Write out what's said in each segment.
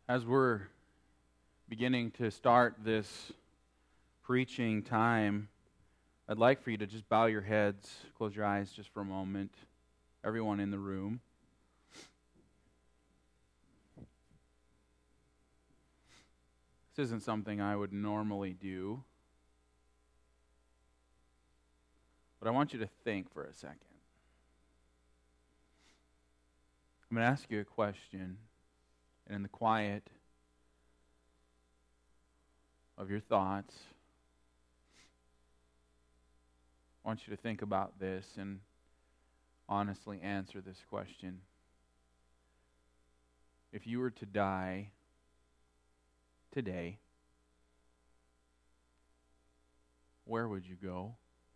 As we're beginning to start this preaching time, I'd like for you to just bow your heads, close your eyes just for a moment, everyone in the room. This isn't something I would normally do, but I want you to think for a second. I'm going to ask you a question, and in the quiet of your thoughts, I want you to think about this and honestly answer this question. If you were to die today, where would you go?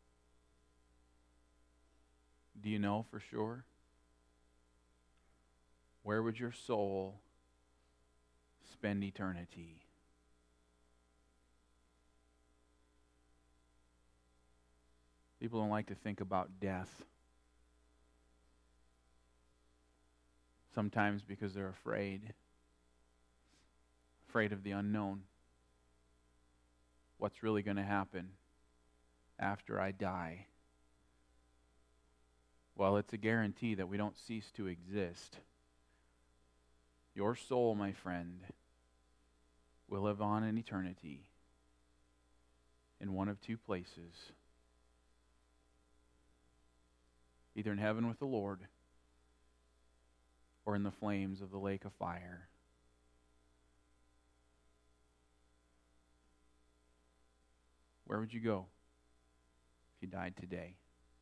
Do you know for sure? Where would your soul spend eternity? People don't like to think about death. Sometimes because they're afraid of the unknown. What's really going to happen after I die? Well, it's a guarantee that we don't cease to exist. Your soul, my friend, will live on in eternity in one of two places. Either in heaven with the Lord or in the flames of the lake of fire. Where would you go if you died today?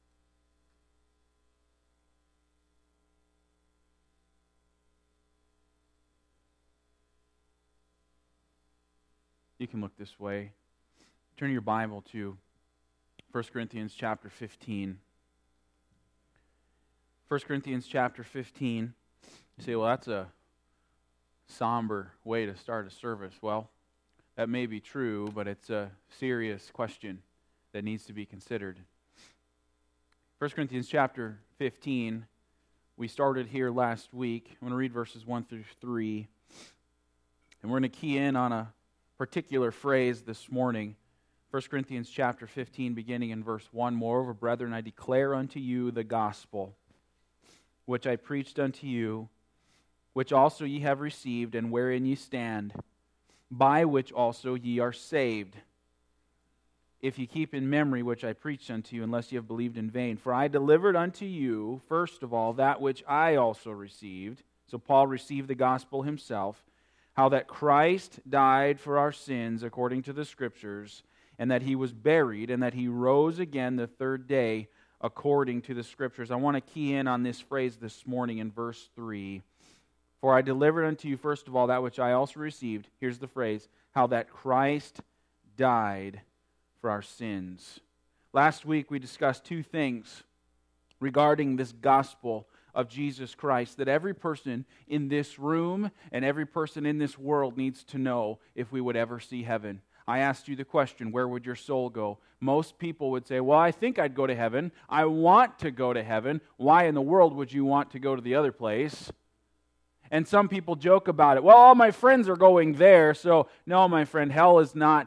You can look this way. Turn your Bible to 1 Corinthians chapter 15. 1 Corinthians chapter 15. You say, well, that's a somber way to start a service. Well, that may be true, but it's a serious question that needs to be considered. 1 Corinthians chapter 15. We started here last week. I'm going to read verses 1 through 3. And we're going to key in on a particular phrase this morning. 1 Corinthians chapter 15, beginning in verse 1. Moreover, brethren, I declare unto you the gospel, which I preached unto you, which also ye have received, and wherein ye stand, by which also ye are saved, if ye keep in memory which I preached unto you, unless ye have believed in vain. For I delivered unto you, first of all, that which I also received. So Paul received the gospel himself, how that Christ died for our sins according to the Scriptures, and that he was buried, and that he rose again the third day according to the Scriptures. I want to key in on this phrase this morning in verse 3. For I delivered unto you, first of all, that which I also received. Here's the phrase, how that Christ died for our sins. Last week we discussed two things regarding this gospel of Jesus Christ that every person in this room and every person in this world needs to know if we would ever see heaven. I asked you the question, where would your soul go? Most people would say, well, I think I'd go to heaven. I want to go to heaven. Why in the world would you want to go to the other place? And some people joke about it. Well, all my friends are going there, so no, my friend, hell is not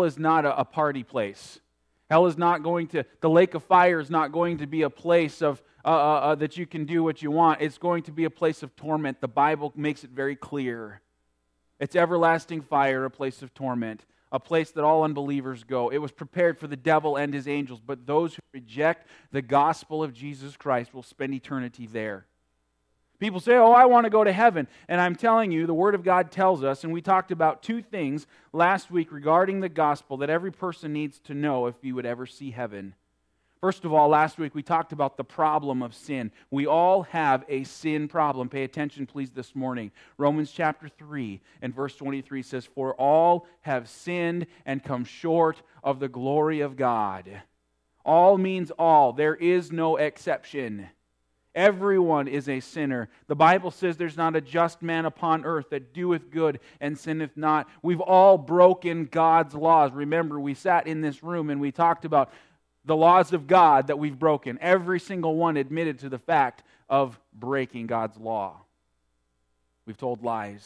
a party place. Hell is not going to, the lake of fire is not going to be a place of that you can do what you want. It's going to be a place of torment. The Bible makes it very clear. It's everlasting fire, a place of torment, a place that all unbelievers go. It was prepared for the devil and his angels, but those who reject the gospel of Jesus Christ will spend eternity there. People say, oh, I want to go to heaven. And I'm telling you, the Word of God tells us, and we talked about two things last week regarding the gospel that every person needs to know if you would ever see heaven. First of all, last week we talked about the problem of sin. We all have a sin problem. Pay attention, please, this morning. Romans chapter 3 and verse 23 says, for all have sinned and come short of the glory of God. All means all. There is no exception. Everyone is a sinner. The Bible says there's not a just man upon earth that doeth good and sinneth not. We've all broken God's laws. Remember, we sat in this room and we talked about the laws of God that we've broken. Every single one admitted to the fact of breaking God's law. We've told lies.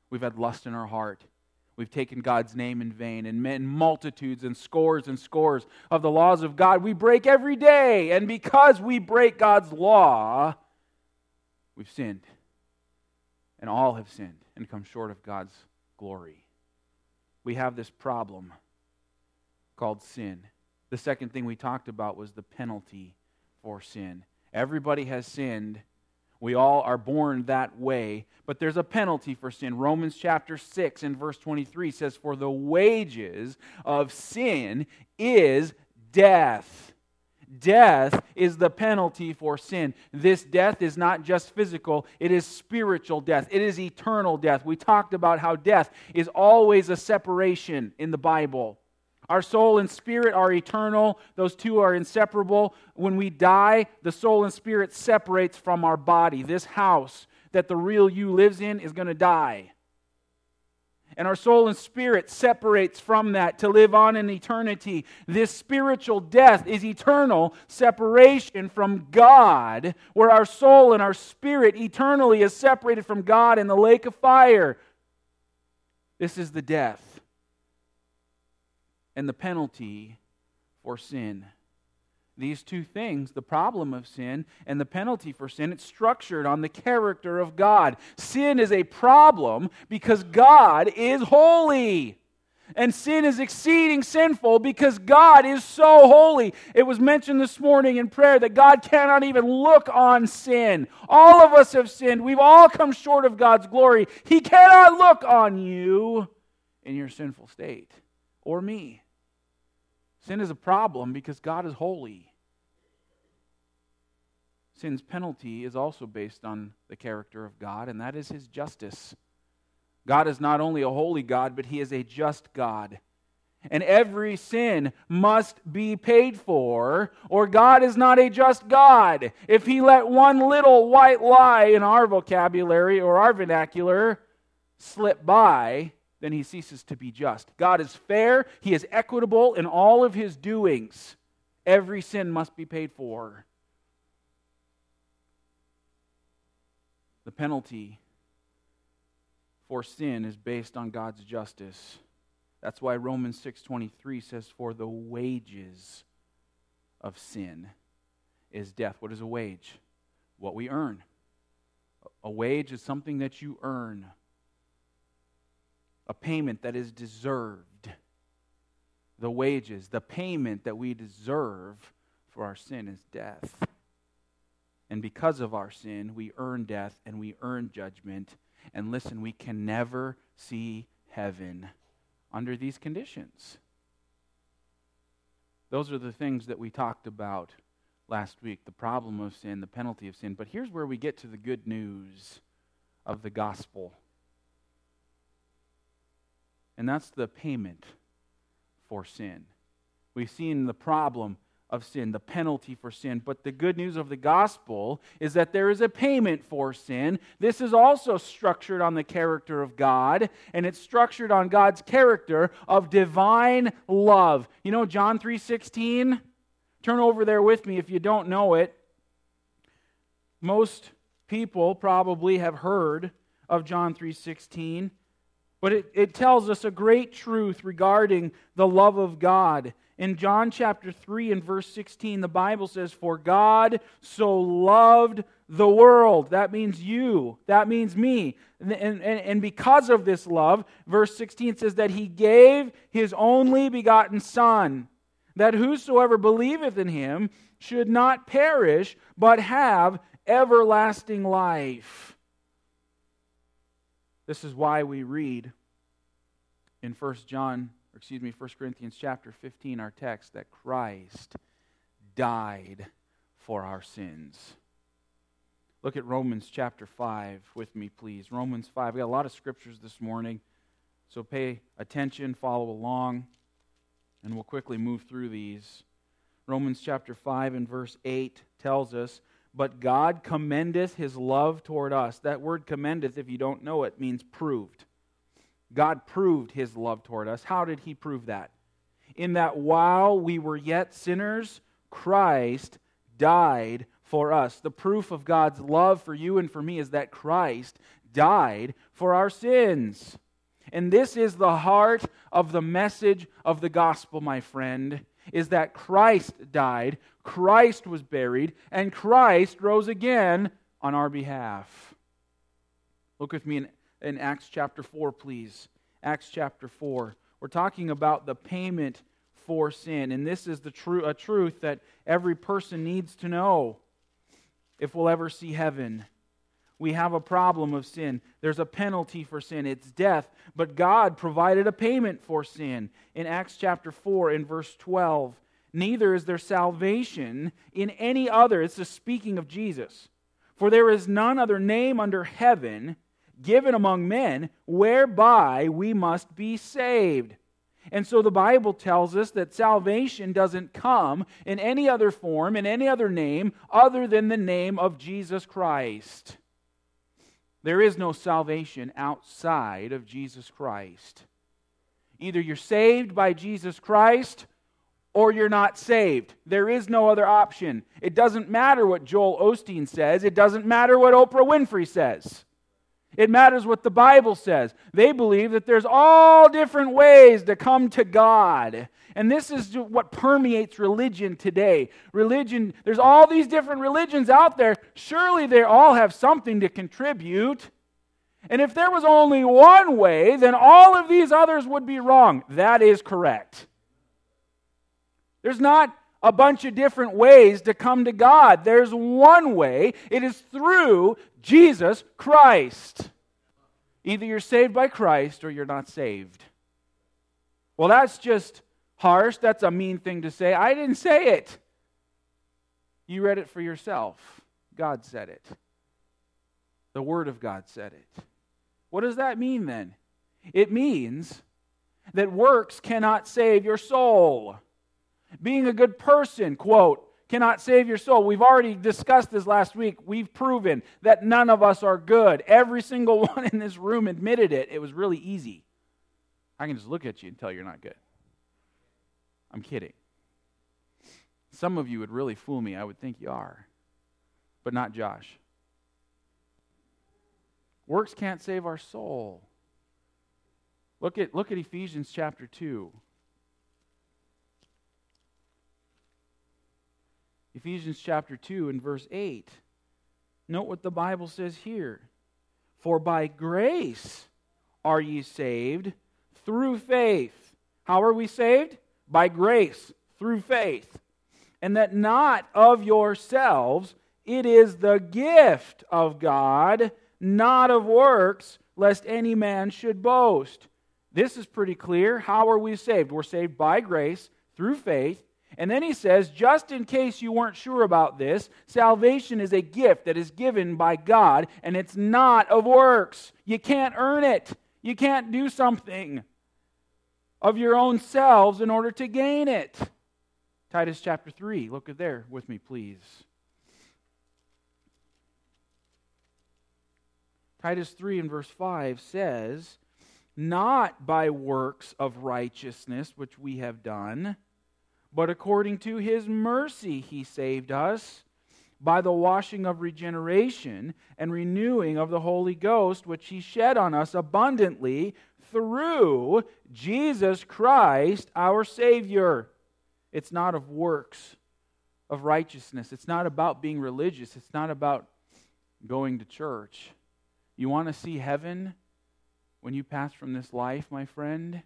We've had lust in our heart. We've taken God's name in vain, and multitudes and scores of the laws of God we break every day. And because we break God's law, we've sinned. And all have sinned and come short of God's glory. We have this problem called sin. The second thing we talked about was the penalty for sin. Everybody has sinned. We all are born that way, but there's a penalty for sin. Romans chapter 6 and verse 23 says, "For the wages of sin is death." Death is the penalty for sin. This death is not just physical, it is spiritual death. It is eternal death. We talked about how death is always a separation in the Bible. Our soul and spirit are eternal. Those two are inseparable. When we die, the soul and spirit separates from our body. This house that the real you lives in is going to die. And our soul and spirit separates from that to live on in eternity. This spiritual death is eternal separation from God, where our soul and our spirit eternally is separated from God in the lake of fire. This is the death and the penalty for sin. These two things, the problem of sin and the penalty for sin, it's structured on the character of God. Sin is a problem because God is holy. And sin is exceeding sinful because God is so holy. It was mentioned this morning in prayer that God cannot even look on sin. All of us have sinned. We've all come short of God's glory. He cannot look on you in your sinful state, or me. Sin is a problem because God is holy. Sin's penalty is also based on the character of God, and that is His justice. God is not only a holy God, but He is a just God. And every sin must be paid for, or God is not a just God. If He let one little white lie in our vocabulary or our vernacular slip by, then He ceases to be just. God is fair. He is equitable in all of His doings. Every sin must be paid for. The penalty for sin is based on God's justice. That's why Romans 6:23 says, "For the wages of sin is death." What is a wage? What we earn. A wage is something that you earn. A payment that is deserved. The wages, the payment that we deserve for our sin is death. And because of our sin, we earn death and we earn judgment. And listen, we can never see heaven under these conditions. Those are the things that we talked about last week. The problem of sin, the penalty of sin. But here's where we get to the good news of the gospel. And that's the payment for sin. We've seen the problem of sin, the penalty for sin. But the good news of the gospel is that there is a payment for sin. This is also structured on the character of God, and it's structured on God's character of divine love. You know John 3:16? Turn over there with me if you don't know it. Most people probably have heard of John 3:16. But it tells us a great truth regarding the love of God. In John chapter 3 and verse 16, the Bible says, "For God so loved the world." That means you. That means me. And because of this love, verse 16 says that He gave His only begotten Son, that whosoever believeth in Him should not perish, but have everlasting life. This is why we read in 1 Corinthians chapter 15, our text, that Christ died for our sins. Look at Romans chapter 5 with me, please. Romans 5. We got a lot of scriptures this morning, so pay attention, follow along, and we'll quickly move through these. Romans chapter 5 and verse 8 tells us, "But God commendeth His love toward us." That word commendeth, if you don't know it, means proved. God proved His love toward us. How did He prove that? In that while we were yet sinners, Christ died for us. The proof of God's love for you and for me is that Christ died for our sins. And this is the heart of the message of the gospel, my friend, is that Christ died, Christ was buried, and Christ rose again on our behalf. Look with me in Acts chapter 4, please. Acts chapter 4. We're talking about the payment for sin, and this is a truth that every person needs to know if we'll ever see heaven. We have a problem of sin. There's a penalty for sin. It's death. But God provided a payment for sin. In Acts chapter 4, in verse 12, neither is there salvation in any other. It's just speaking of Jesus. For there is none other name under heaven given among men whereby we must be saved. And so the Bible tells us that salvation doesn't come in any other form, in any other name, other than the name of Jesus Christ. There is no salvation outside of Jesus Christ. Either you're saved by Jesus Christ or you're not saved. There is no other option. It doesn't matter what Joel Osteen says. It doesn't matter what Oprah Winfrey says. It matters what the Bible says. They believe that there's all different ways to come to God. And this is what permeates religion today. Religion, there's all these different religions out there. Surely they all have something to contribute. And if there was only one way, then all of these others would be wrong. That is correct. There's not a bunch of different ways to come to God. There's one way. It is through Jesus Christ. Either you're saved by Christ or you're not saved. Well, that's just harsh. That's a mean thing to say. I didn't say it. You read it for yourself. God said it. The Word of God said it. What does that mean then? It means that works cannot save your soul. Being a good person, quote, cannot save your soul. We've already discussed this last week. We've proven that none of us are good. Every single one in this room admitted it. It was really easy. I can just look at you and tell you're not good. I'm kidding. Some of you would really fool me. I would think you are. But not Josh. Works can't save our soul. Look at Ephesians chapter 2. Ephesians chapter 2 and verse 8. Note what the Bible says here. For by grace are ye saved through faith. How are we saved? By grace, through faith. And that not of yourselves, it is the gift of God, not of works, lest any man should boast. This is pretty clear. How are we saved? We're saved by grace, through faith. And then he says, just in case you weren't sure about this, salvation is a gift that is given by God, and it's not of works. You can't earn it. You can't do something of your own selves in order to gain it. Titus chapter 3, look at there with me, please. Titus 3 and verse 5 says, not by works of righteousness which we have done, but according to His mercy He saved us by the washing of regeneration and renewing of the Holy Ghost, which He shed on us abundantly through Jesus Christ our Savior. It's not of works of righteousness. It's not about being religious. It's not about going to church. You want to see heaven when you pass from this life, my friend?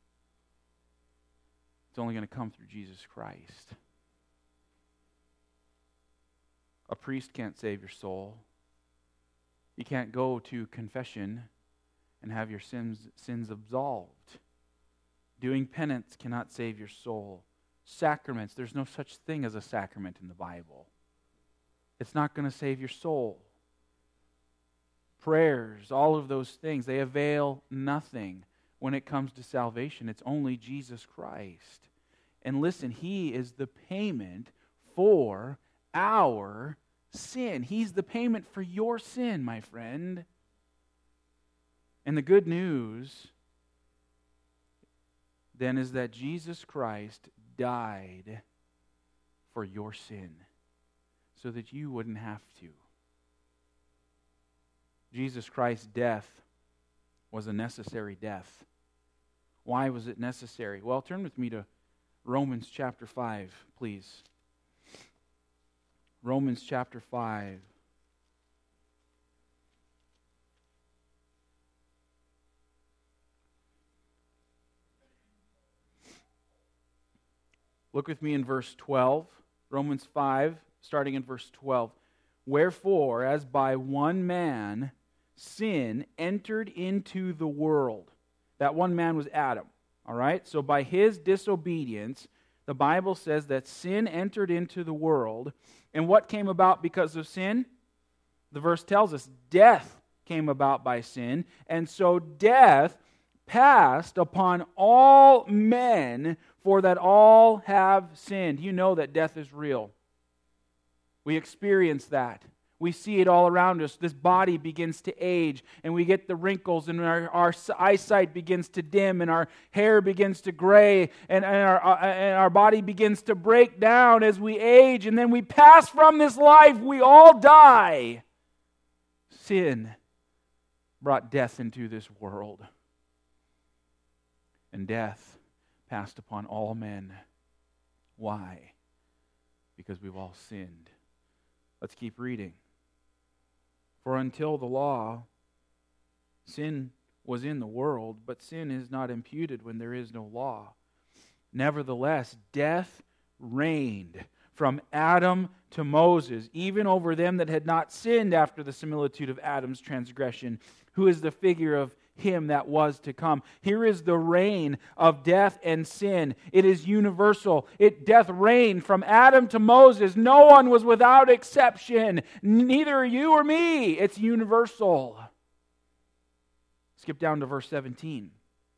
It's only going to come through Jesus Christ. A priest can't save your soul. You can't go to confession and have your sins absolved. Doing penance cannot save your soul. Sacraments, there's no such thing as a sacrament in the Bible. It's not going to save your soul. Prayers, all of those things, they avail nothing when it comes to salvation. It's only Jesus Christ. And listen, He is the payment for our sin. He's the payment for your sin, my friend. And the good news then is that Jesus Christ died for your sin so that you wouldn't have to. Jesus Christ's death was a necessary death. Why was it necessary? Well, turn with me to Romans chapter 5, please. Romans chapter 5. Look with me in verse 12. Romans 5, starting in verse 12. Wherefore, as by one man sin entered into the world. That one man was Adam. All right? So by his disobedience, the Bible says that sin entered into the world. And what came about because of sin? The verse tells us death came about by sin. And so death passed upon all men, for that all have sinned. You know that death is real. We experience that. We see it all around us. This body begins to age, and we get the wrinkles, and our eyesight begins to dim, and our hair begins to gray, and our body begins to break down as we age, and then we pass from this life. We all die. Sin brought death into this world, and death passed upon all men. Why? Because we've all sinned. Let's keep reading. For until the law, sin was in the world, but sin is not imputed when there is no law. Nevertheless, death reigned from Adam to Moses, even over them that had not sinned after the similitude of Adam's transgression, who is the figure of him that was to come. Here is the reign of death and sin. It is universal. Death reigned from Adam to Moses. No one was without exception. Neither you or me. It's universal. Skip down to verse 17.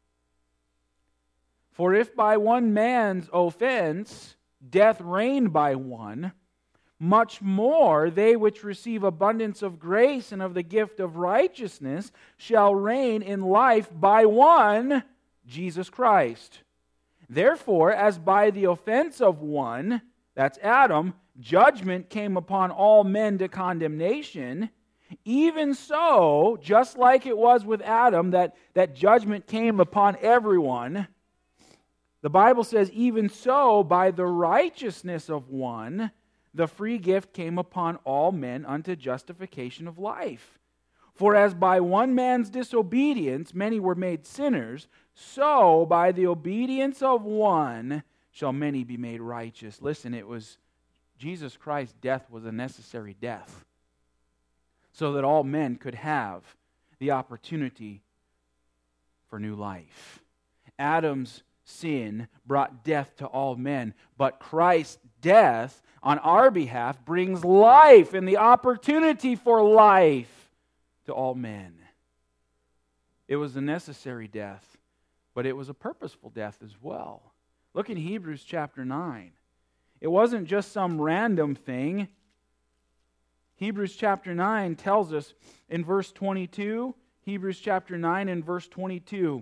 For if by one man's offense death reigned by one, much more they which receive abundance of grace and of the gift of righteousness shall reign in life by one, Jesus Christ. Therefore, as by the offense of one, that's Adam, judgment came upon all men to condemnation, even so, just like it was with Adam, that judgment came upon everyone, the Bible says, even so, by the righteousness of one, the free gift came upon all men unto justification of life. For as by one man's disobedience many were made sinners, so by the obedience of one shall many be made righteous. Listen, it was Jesus Christ's death was a necessary death, so that all men could have the opportunity for new life. Adam's sin brought death to all men, but Christ's death on our behalf brings life and the opportunity for life to all men. It was a necessary death, but it was a purposeful death as well. Look in Hebrews chapter 9. It wasn't just some random thing. Hebrews chapter 9 tells us in verse 22, Hebrews chapter 9 and verse 22,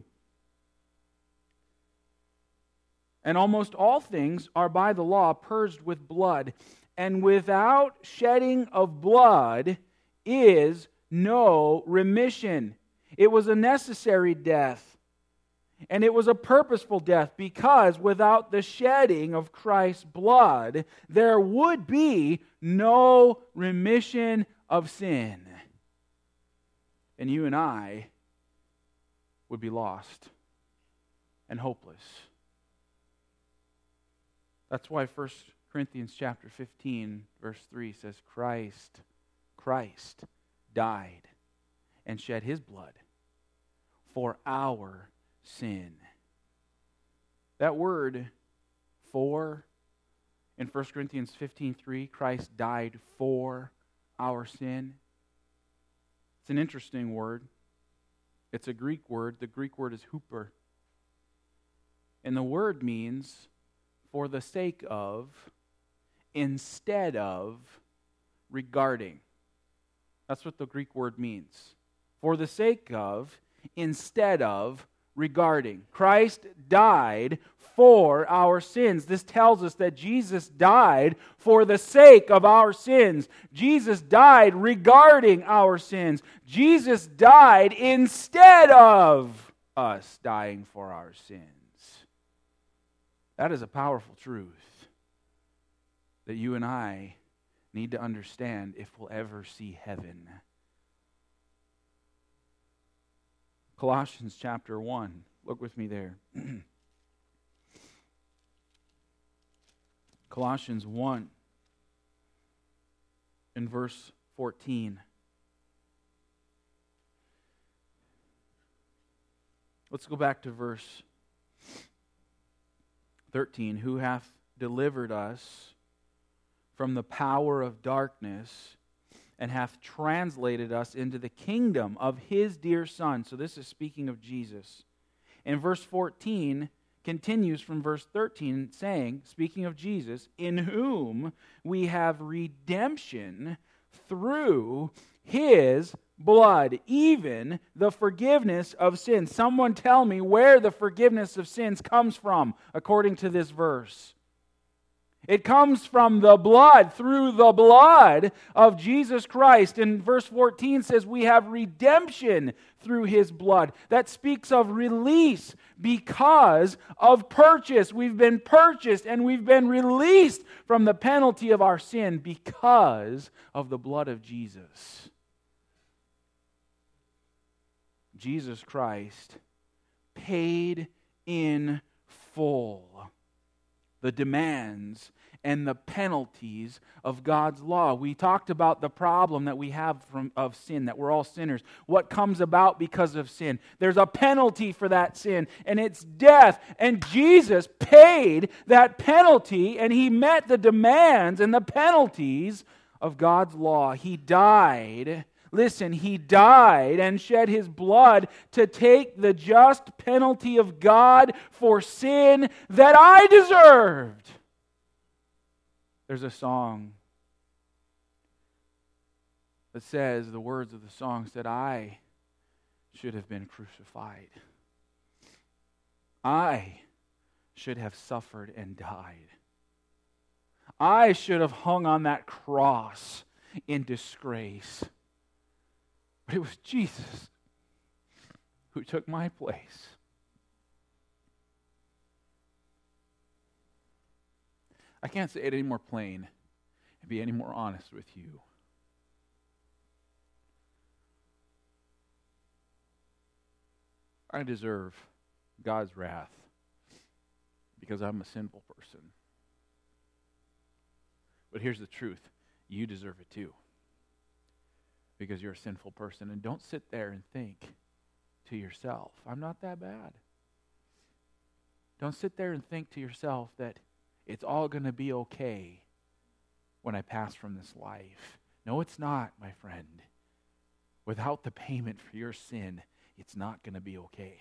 and almost all things are by the law purged with blood, and without shedding of blood is no remission. It was a necessary death, and it was a purposeful death, because without the shedding of Christ's blood, there would be no remission of sin. And you and I would be lost and hopeless. That's why 1 Corinthians chapter 15, verse 3 says, Christ died and shed His blood for our sin. That word, for, in 1 Corinthians 15:3, Christ died for our sin. It's an interesting word. It's a Greek word. The Greek word is huper. And the word means for the sake of, instead of, regarding. That's what the Greek word means. For the sake of, instead of, regarding. Christ died for our sins. This tells us that Jesus died for the sake of our sins. Jesus died regarding our sins. Jesus died instead of us dying for our sins. That is a powerful truth that you and I need to understand if we'll ever see heaven. Colossians chapter 1. Look with me there. Colossians 1 in verse 14. Let's go back to verse 13. Who hath delivered us from the power of darkness and hath translated us into the kingdom of His dear Son. So this is speaking of Jesus. And verse 14 continues from verse 13 saying, speaking of Jesus, in whom we have redemption through His blood, even the forgiveness of sins. Someone tell me where the forgiveness of sins comes from according to this verse. It comes from the blood, through the blood of Jesus Christ. And verse 14 says we have redemption through His blood. That speaks of release because of purchase. We've been purchased and we've been released from the penalty of our sin because of the blood of Jesus. Jesus Christ paid in full the demands and the penalties of God's law. We talked about the problem that we have of sin, that we're all sinners. What comes about because of sin? There's a penalty for that sin, and it's death. And Jesus paid that penalty, and He met the demands and the penalties of God's law. He died. Listen, He died and shed His blood to take the just penalty of God for sin that I deserved. There's a song that says, the words of the song said, I should have been crucified. I should have suffered and died. I should have hung on that cross in disgrace. But it was Jesus who took my place. I can't say it any more plain and be any more honest with you. I deserve God's wrath because I'm a sinful person. But here's the truth. You deserve it too. Because you're a sinful person. And don't sit there and think to yourself, I'm not that bad. Don't sit there and think to yourself that it's all going to be okay when I pass from this life. No, it's not, my friend. Without the payment for your sin, it's not going to be okay.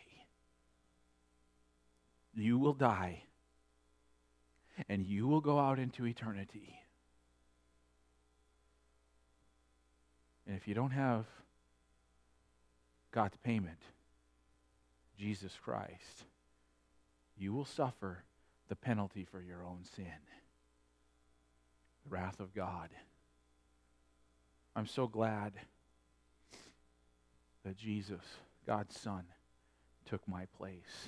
You will die, and you will go out into eternity. And if you don't have God's payment, Jesus Christ, you will suffer the penalty for your own sin. The wrath of God. I'm so glad that Jesus, God's Son, took my place.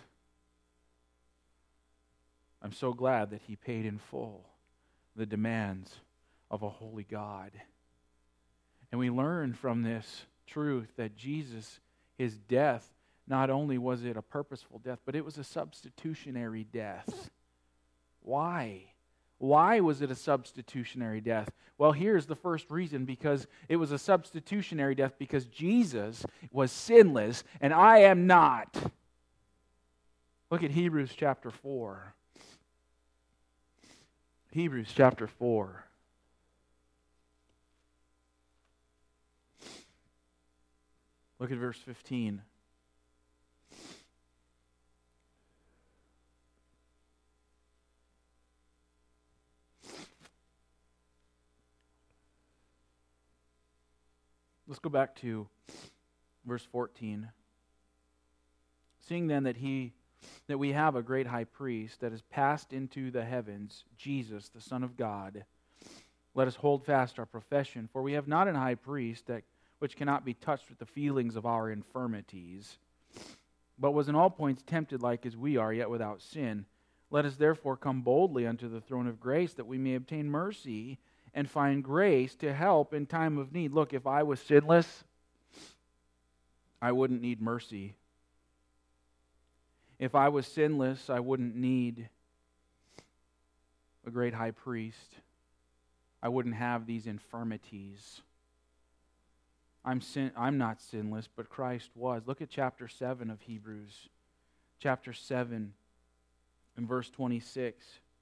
I'm so glad that He paid in full the demands of a holy God. And we learn from this truth that Jesus, His death, not only was it a purposeful death, but it was a substitutionary death. Why? Why was it a substitutionary death? Well, here's the first reason, because it was a substitutionary death because Jesus was sinless and I am not. Look at Hebrews chapter 4. Hebrews chapter 4. Look at verse 15. Let's go back to verse 14. Seeing then that He that we have a great high priest that has passed into the heavens, Jesus, the Son of God. Let us hold fast our profession, for we have not an high priest which cannot be touched with the feelings of our infirmities, but was in all points tempted like as we are, yet without sin. Let us therefore come boldly unto the throne of grace, that we may obtain mercy and find grace to help in time of need. Look, if I was sinless, I wouldn't need mercy. If I was sinless, I wouldn't need a great high priest. I wouldn't have these infirmities. I'm not sinless, but Christ was. Look at chapter 7 of Hebrews. Chapter 7 and verse 26.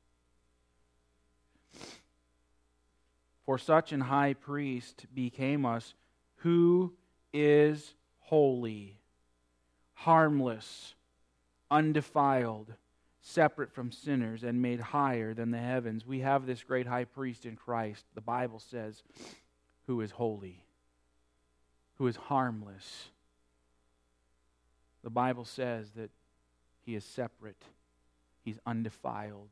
For such an high priest became us, who is holy, harmless, undefiled, separate from sinners, and made higher than the heavens. We have this great high priest in Christ, the Bible says, who is holy, who is harmless. The Bible says that he is separate, he's undefiled.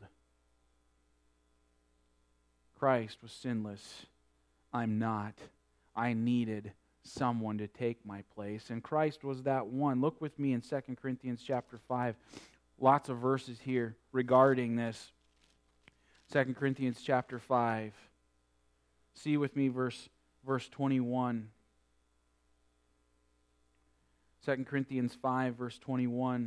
Christ was sinless. I'm not. I needed someone to take my place, and Christ was that one. Look with me in 2 Corinthians chapter 5. Lots of verses here regarding this. 2 Corinthians chapter 5. See with me verse 21. 2 Corinthians 5, verse 21.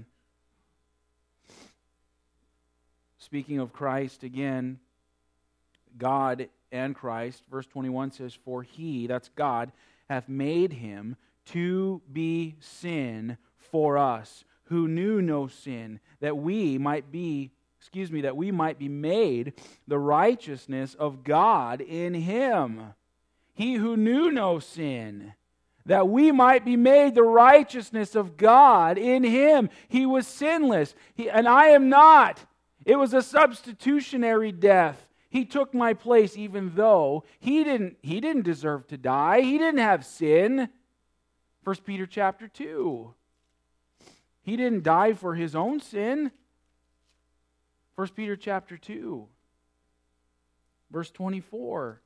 Speaking of Christ again, God and Christ, verse 21 says, for he, that's God, hath made him to be sin for us, who knew no sin, that we might be made the righteousness of God in him. He who knew no sin, that we might be made the righteousness of God in him. He was sinless, and I am not. It was a substitutionary death. He took my place, even though he didn't deserve to die. He didn't have sin. 1 Peter chapter 2. He didn't die for his own sin. 1 Peter chapter 2, verse 24.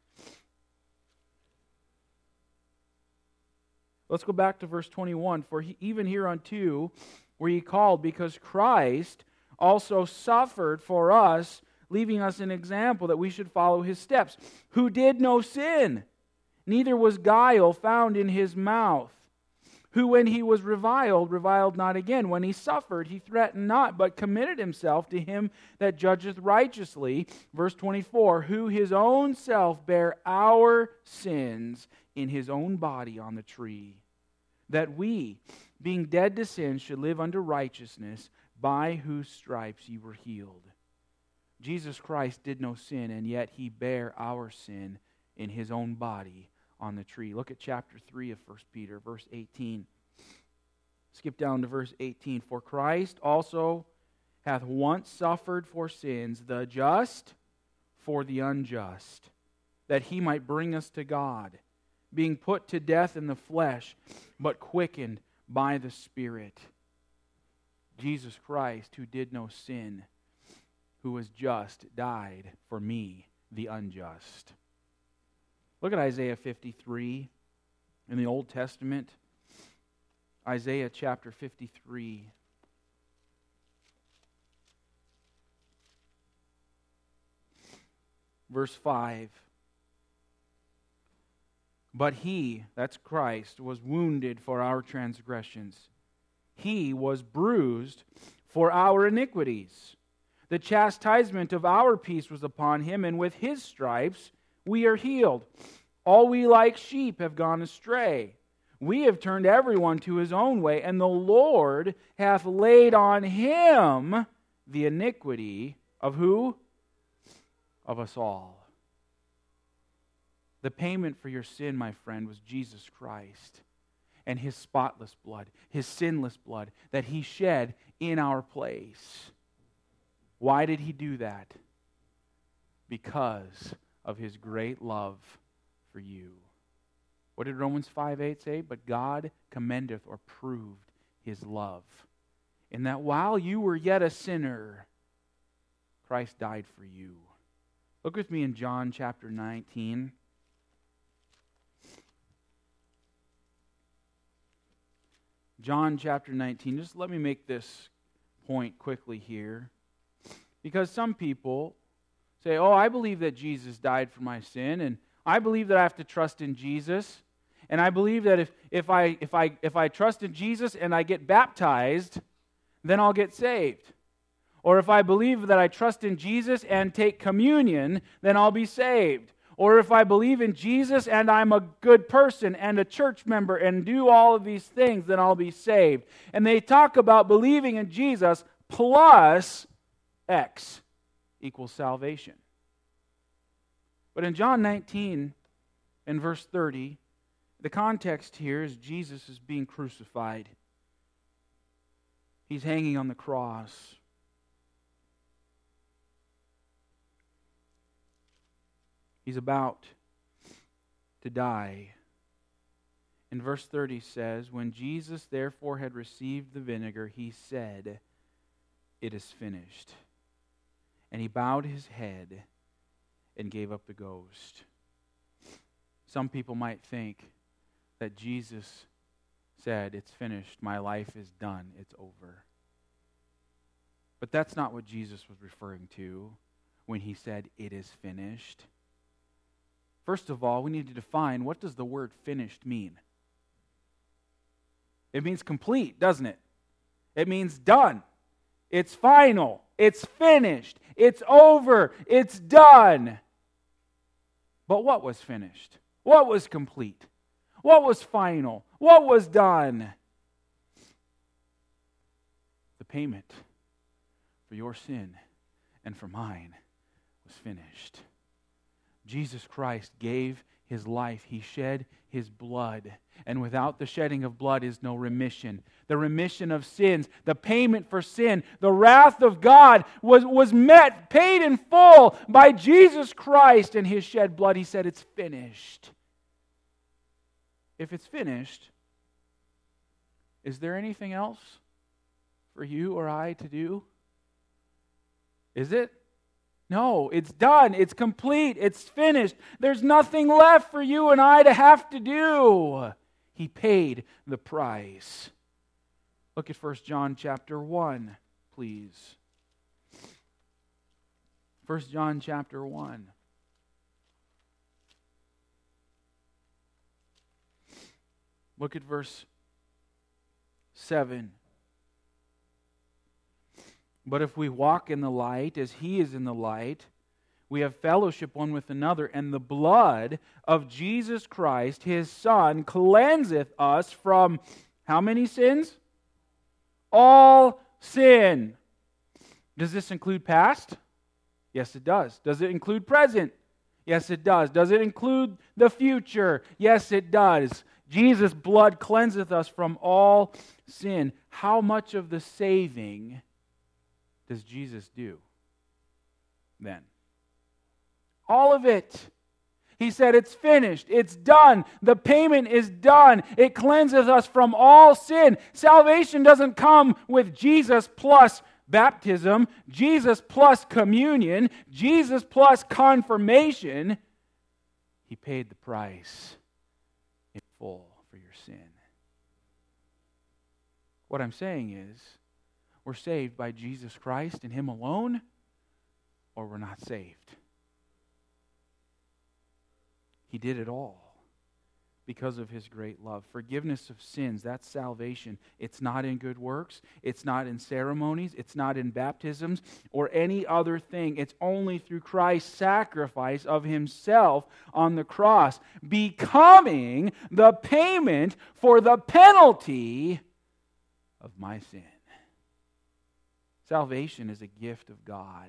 Let's go back to verse 21. For even hereunto were ye called, because Christ also suffered for us, leaving us an example that we should follow his steps, who did no sin, neither was guile found in his mouth, who when he was reviled not again. When he suffered, he threatened not, but committed himself to him that judgeth righteously. Verse 24, who his own self bare our sins in his own body on the tree, that we, being dead to sin, should live unto righteousness, by whose stripes ye were healed. Jesus Christ did no sin, and yet he bare our sin in his own body on the tree. Look at chapter 3 of 1 Peter, verse 18. Skip down to verse 18. For Christ also hath once suffered for sins, the just for the unjust, that he might bring us to God, being put to death in the flesh, but quickened by the Spirit. Jesus Christ, who did no sin, who was just, died for me, the unjust. Look at Isaiah 53 in the Old Testament. Isaiah chapter 53. Verse 5. But he, that's Christ, was wounded for our transgressions. He was bruised for our iniquities. The chastisement of our peace was upon him, and with his stripes we are healed. All we like sheep have gone astray. We have turned everyone to his own way, and the Lord hath laid on him the iniquity of who? Of us all. The payment for your sin, my friend, was Jesus Christ and his spotless blood, his sinless blood that he shed in our place. Why did he do that? Because of his great love for you. What did Romans 5:8 say? But God commendeth or proved his love in that while you were yet a sinner, Christ died for you. Look with me in John chapter 19. John chapter 19. Just let me make this point quickly here. Because some people say, oh, I believe that Jesus died for my sin, and I believe that I have to trust in Jesus, and I believe that if I trust in Jesus and I get baptized, then I'll get saved. Or if I believe that I trust in Jesus and take communion, then I'll be saved. Or if I believe in Jesus and I'm a good person and a church member and do all of these things, then I'll be saved. And they talk about believing in Jesus plus X equals salvation. But in John 19 and verse 30, the context here is Jesus is being crucified. He's hanging on the cross. He's about to die. And verse 30 says, when Jesus therefore had received the vinegar, he said, it is finished. And he bowed his head and gave up the ghost. Some people might think that Jesus said, it's finished, my life is done, it's over. But that's not what Jesus was referring to when he said, it is finished. First of all, we need to define, what does the word finished mean? It means complete, doesn't it? It means done. It's final. It's finished. It's over. It's done. But what was finished? What was complete? What was final? What was done? The payment for your sin and for mine was finished. Jesus Christ gave his life. He shed his blood. And without the shedding of blood is no remission. The remission of sins, the payment for sin, the wrath of God was met, paid in full by Jesus Christ and his shed blood. He said, it's finished. If it's finished, is there anything else for you or I to do? Is it? No, it's done. It's complete. It's finished. There's nothing left for you and I to have to do. He paid the price. Look at 1 John chapter 1, please. 1 John chapter 1. Look at verse 7. But if we walk in the light as he is in the light, we have fellowship one with another, and the blood of Jesus Christ, his Son, cleanseth us from how many sins? All sin. Does this include past? Yes, it does. Does it include present? Yes, it does. Does it include the future? Yes, it does. Jesus' blood cleanseth us from all sin. How much of the saving does Jesus do then? All of it. He said it's finished. It's done. The payment is done. It cleanses us from all sin. Salvation doesn't come with Jesus plus baptism, Jesus plus communion, Jesus plus confirmation. He paid the price in full for your sin. What I'm saying is, we're saved by Jesus Christ and him alone, or we're not saved. He did it all because of his great love. Forgiveness of sins, that's salvation. It's not in good works. It's not in ceremonies. It's not in baptisms or any other thing. It's only through Christ's sacrifice of himself on the cross, becoming the payment for the penalty of my sin. Salvation is a gift of God.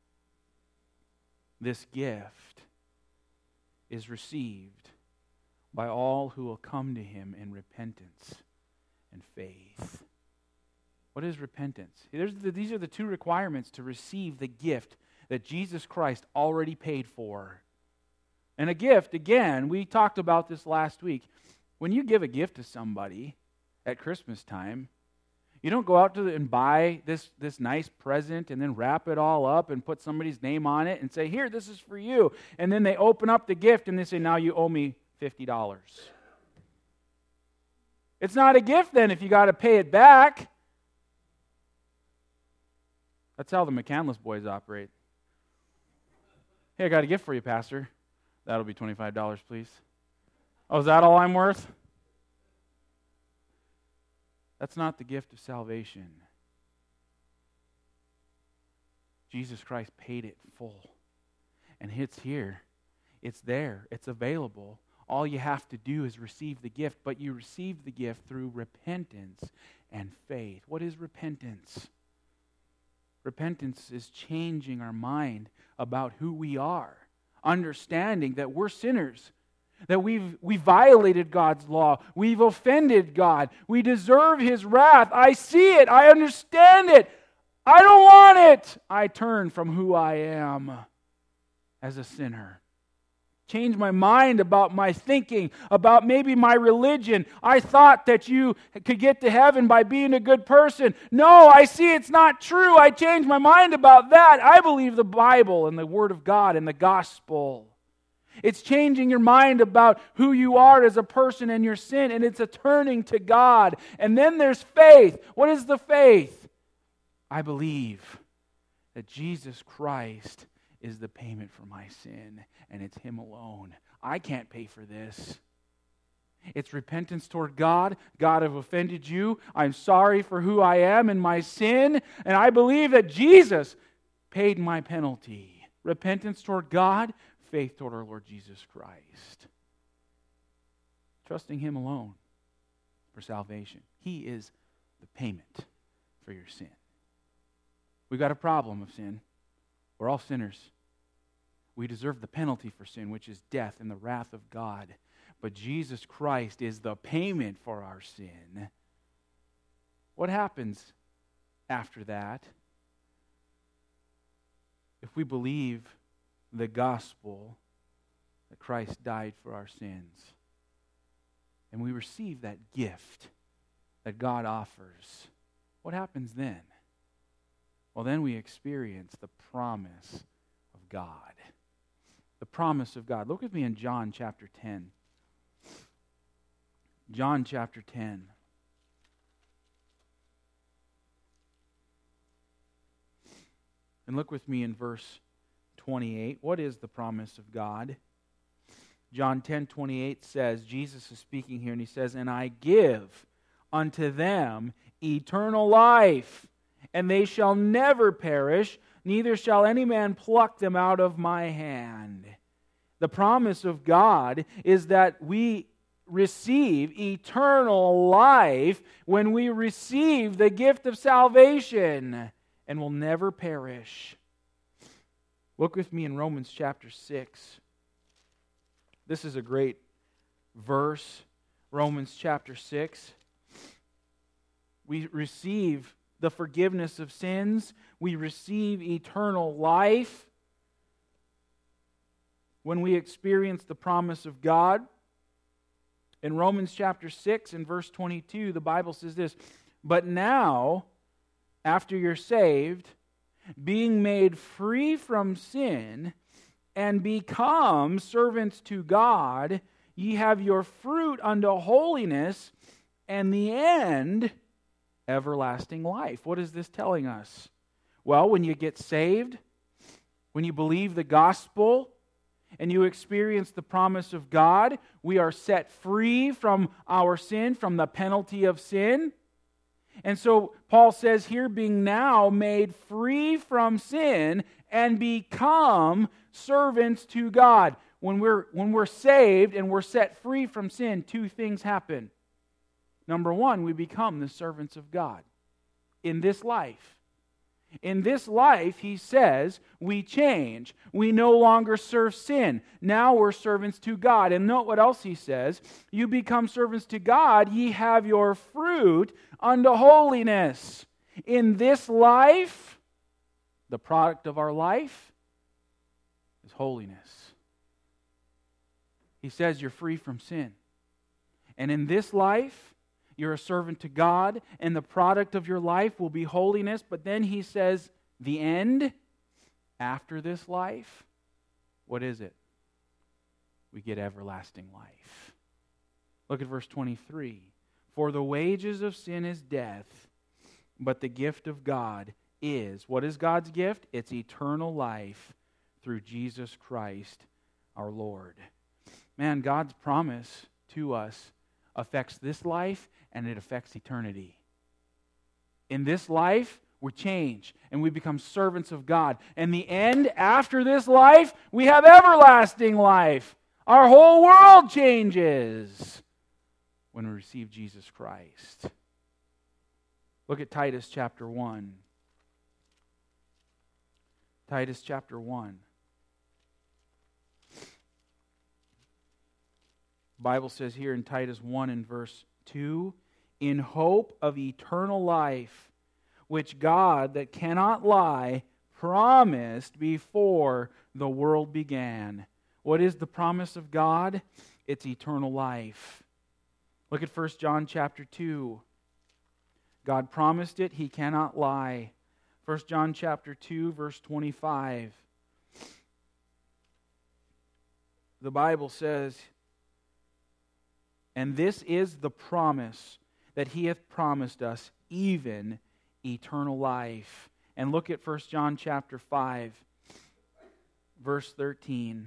This gift is received by all who will come to him in repentance and faith. What is repentance? These are the two requirements to receive the gift that Jesus Christ already paid for. And a gift, again, we talked about this last week. When you give a gift to somebody at Christmas time, You don't go out and buy this nice present and then wrap it all up and put somebody's name on it and say, here, this is for you. And then they open up the gift and they say, now you owe me $50. It's not a gift then if you got to pay it back. That's how the McCandless boys operate. Hey, I got a gift for you, Pastor. That'll be $25, please. Oh, is that all I'm worth? That's not the gift of salvation. Jesus Christ paid it full. And it's here. It's there. It's available. All you have to do is receive the gift, but you receive the gift through repentance and faith. What is repentance? Repentance is changing our mind about who we are, understanding that we're sinners, that we violated God's law, we've offended God, we deserve His wrath. I see it, I understand it, I don't want it. I turn from who I am as a sinner. Change my mind about my thinking, about maybe my religion. I thought that you could get to heaven by being a good person. No, I see it's not true. I changed my mind about that. I believe the Bible and the Word of God and the gospel. It's changing your mind about who you are as a person and your sin, and it's a turning to God. And then there's faith. What is the faith? I believe that Jesus Christ is the payment for my sin, and it's Him alone. I can't pay for this. It's repentance toward God. God, I've offended you. I'm sorry for who I am and my sin, and I believe that Jesus paid my penalty. Repentance toward God, faith toward our Lord Jesus Christ. Trusting Him alone for salvation. He is the payment for your sin. We've got a problem of sin. We're all sinners. We deserve the penalty for sin, which is death and the wrath of God. But Jesus Christ is the payment for our sin. What happens after that? If we believe the gospel that Christ died for our sins, and we receive that gift that God offers, what happens then? Well, then we experience the promise of God. The promise of God. Look with me in John chapter 10. John chapter 10. And look with me in verse 28. What is the promise of God? John 10:28 says, Jesus is speaking here, and He says, and I give unto them eternal life, and they shall never perish, neither shall any man pluck them out of my hand. The promise of God is that we receive eternal life when we receive the gift of salvation and will never perish. Look with me in Romans chapter 6. This is a great verse, Romans chapter 6. We receive the forgiveness of sins. We receive eternal life when we experience the promise of God. In Romans chapter 6 and verse 22, the Bible says this, but now, after you're saved, being made free from sin and become servants to God, ye have your fruit unto holiness, and the end, everlasting life. What is this telling us? Well, when you get saved, when you believe the gospel, and you experience the promise of God, we are set free from our sin, from the penalty of sin. And so Paul says here, being now made free from sin and become servants to God. When we're saved and we're set free from sin, two things happen. Number one, we become the servants of God in this life. In this life, he says, we change. We no longer serve sin. Now we're servants to God. And note what else he says. You become servants to God, ye have your fruit unto holiness. In this life, the product of our life is holiness. He says you're free from sin. And in this life, You're a servant to God, and the product of your life will be holiness. But then he says, the end, after this life, what is it? We get everlasting life. Look at verse 23. For the wages of sin is death, but the gift of God is, what is God's gift? It's eternal life through Jesus Christ our Lord. Man, God's promise to us affects this life and it affects eternity. In this life, we change and we become servants of God. And the end, after this life, we have everlasting life. Our whole world changes when we receive Jesus Christ. Look at Titus chapter 1. Titus chapter 1. The Bible says here in Titus 1 and verse 2, in hope of eternal life, which God that cannot lie promised before the world began. What is the promise of God? It's eternal life. Look at 1 John chapter 2. God promised it, He cannot lie. 1 John chapter 2, verse 25. The Bible says, and this is the promise that He hath promised us, even eternal life. And look at 1 John chapter 5, verse 13.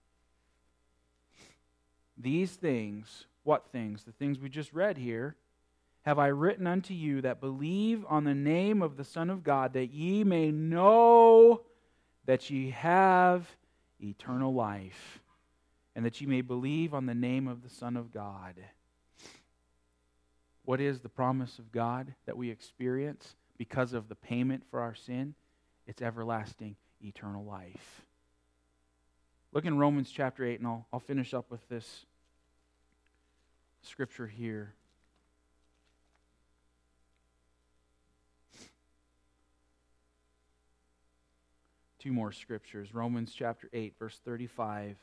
These things, what things? The things we just read here. Have I written unto you that believe on the name of the Son of God, that ye may know that ye have eternal life, and that ye may believe on the name of the Son of God. What is the promise of God that we experience because of the payment for our sin? It's everlasting, eternal life. Look in Romans chapter 8, and I'll finish up with this scripture here. Two more scriptures. Romans chapter 8, verse 35.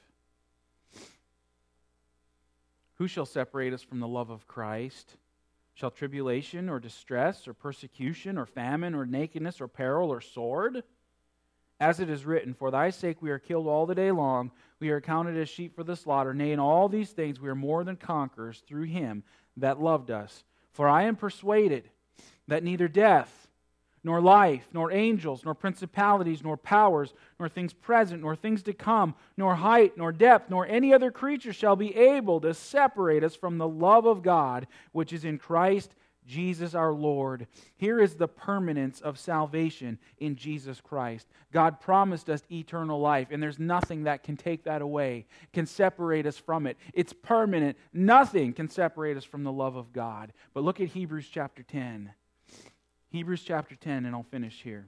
Who shall separate us from the love of Christ? Shall tribulation or distress or persecution or famine or nakedness or peril or sword? As it is written, for thy sake we are killed all the day long. We are counted as sheep for the slaughter. Nay, in all these things we are more than conquerors through Him that loved us. For I am persuaded that neither death, nor life, nor angels, nor principalities, nor powers, nor things present, nor things to come, nor height, nor depth, nor any other creature shall be able to separate us from the love of God, which is in Christ Jesus our Lord. Here is the permanence of salvation in Jesus Christ. God promised us eternal life, and there's nothing that can take that away, can separate us from it. It's permanent. Nothing can separate us from the love of God. But look at Hebrews chapter 10. Hebrews chapter 10, and I'll finish here.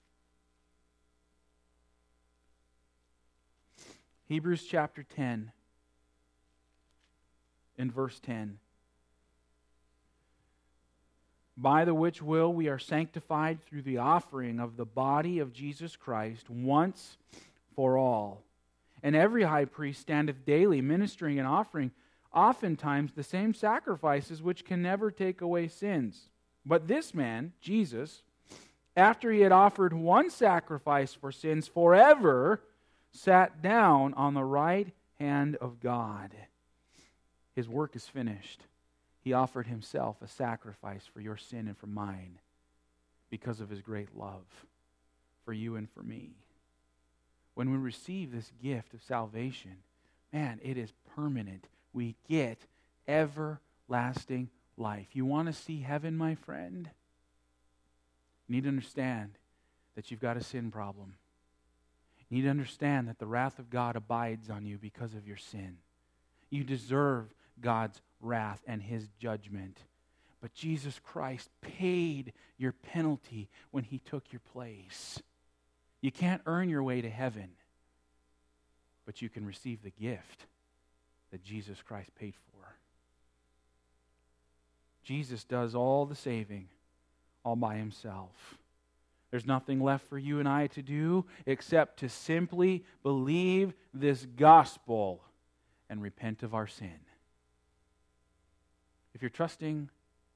Hebrews chapter 10, in verse 10. By the which will we are sanctified through the offering of the body of Jesus Christ once for all. And every high priest standeth daily ministering and offering oftentimes the same sacrifices which can never take away sins. But this man, Jesus, after He had offered one sacrifice for sins forever, sat down on the right hand of God. His work is finished. He offered Himself a sacrifice for your sin and for mine because of His great love for you and for me. When we receive this gift of salvation, man, it is permanent. We get everlasting life. You want to see heaven, my friend? You need to understand that you've got a sin problem. You need to understand that the wrath of God abides on you because of your sin. You deserve God's wrath and His judgment. But Jesus Christ paid your penalty when He took your place. You can't earn your way to heaven, but you can receive the gift that Jesus Christ paid for. Jesus does all the saving all by Himself. There's nothing left for you and I to do except to simply believe this gospel and repent of our sin. If you're trusting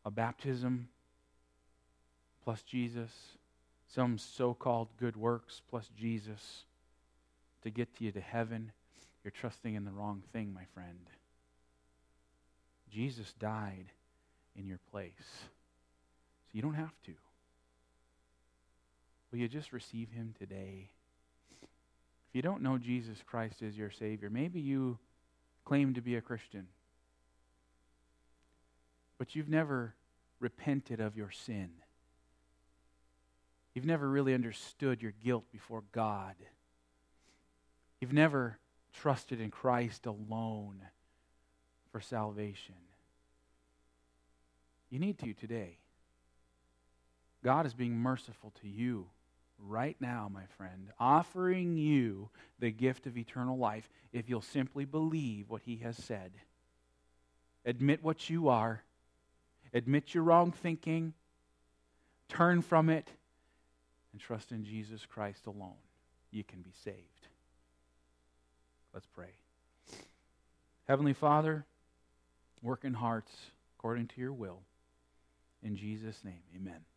a baptism plus Jesus, some so-called good works plus Jesus to get you to heaven, you're trusting in the wrong thing, my friend. Jesus died in your place, so you don't have to. Will you just receive him today? If you don't know Jesus Christ as your Savior, maybe you claim to be a Christian, but you've never repented of your sin. You've never really understood your guilt before God. You've never trusted in Christ alone for salvation. You need to today. God is being merciful to you right now, my friend, offering you the gift of eternal life if you'll simply believe what he has said. Admit what you are. Admit your wrong thinking. Turn from it and trust in Jesus Christ alone. You can be saved. Let's pray. Heavenly Father, work in hearts according to your will. In Jesus' name, amen.